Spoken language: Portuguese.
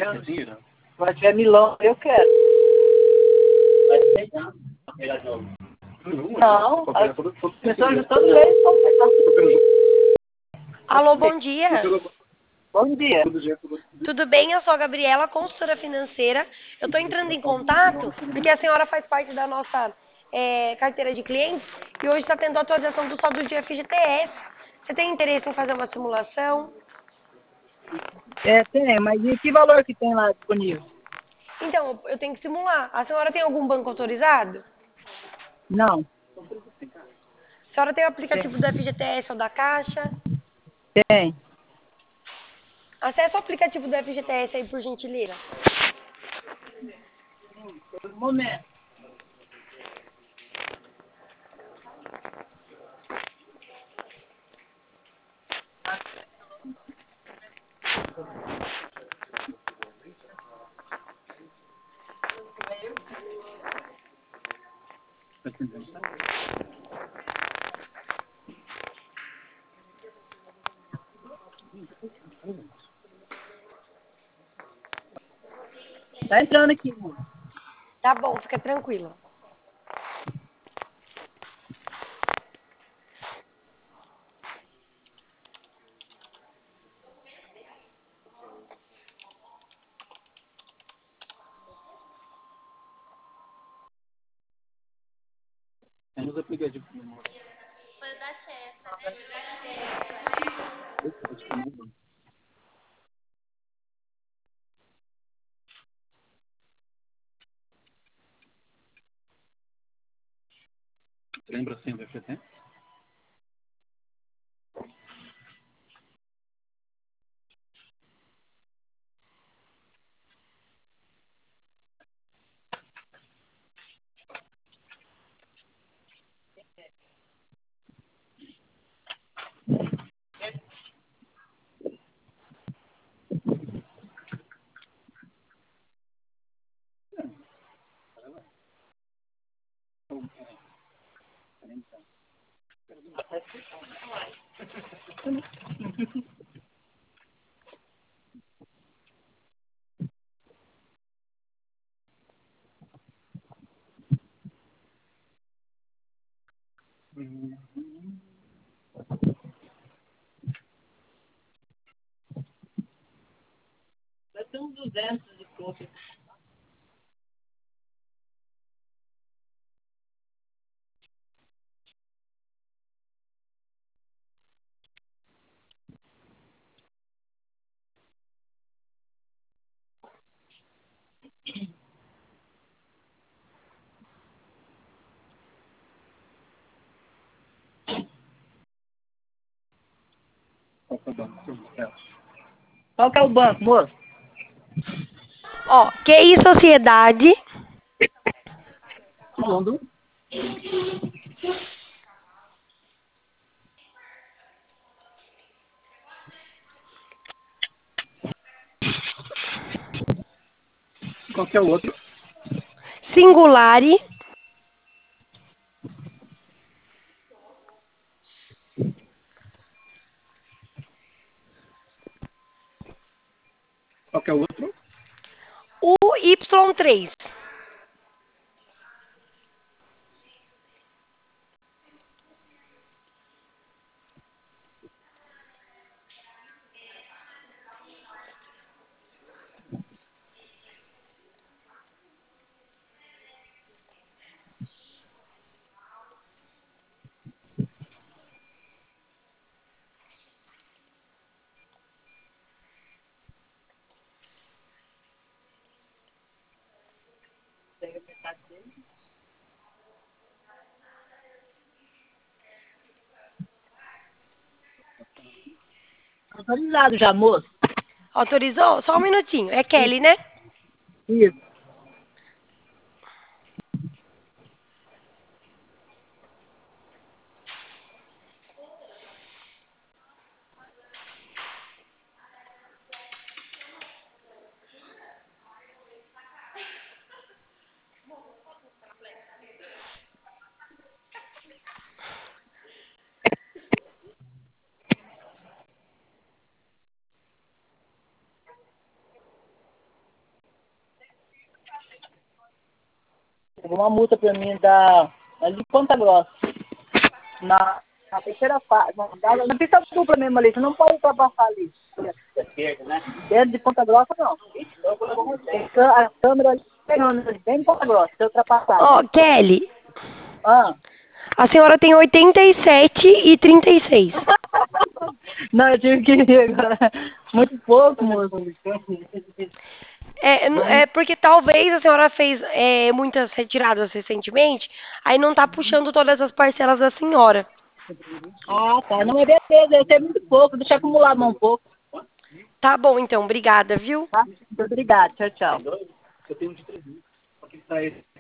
Vai ser Milão, eu quero. Não, as pessoas de todo jeito estão pegando. Alô, bom dia. Bom dia. Tudo bem? Eu sou a Gabriela, consultora financeira. Eu estou entrando em contato porque a senhora faz parte da nossa carteira de clientes e hoje está tendo atualização do saldo de FGTS. Você tem interesse em fazer uma simulação? Tem, mas e que valor que tem lá disponível? Então, eu tenho que simular. A senhora tem algum banco autorizado? Não, A senhora tem o aplicativo do FGTS ou da Caixa? tem. Acesse o aplicativo do FGTS aí, por gentileza. Um momento. Tá entrando aqui, amor. Tá bom, fica tranquila. Tem os aplicativos. Lembra assim do FGT? Vai ter uns 200 de pouco. Qual que é o banco, moço? Ó, QI Sociedade. Segundo. Qual que é o outro? Singulari. Qual que é o outro? UY3. Autorizado já, moço. Autorizou? Só um minutinho. É Kelly, né? Isso. Pegou uma multa pra mim da de Ponta Grossa. Na terceira fase, na pista dupla mesmo ali, você não pode ultrapassar ali. Dentro de Ponta Grossa, não. A câmera ali pegando bem em Ponta Grossa, se eu ultrapassar. Ó, Kelly, Ah. a senhora tem 87 e 36. Não, eu tive que ir agora. Muito pouco, moço. É porque talvez a senhora fez muitas retiradas recentemente, aí não tá puxando todas as parcelas da senhora. Ah, tá. Não é beleza, eu sei muito pouco, deixa eu acumular mais um pouco. Tá bom, então, obrigada, viu? Tá? Muito obrigado, tchau, tchau.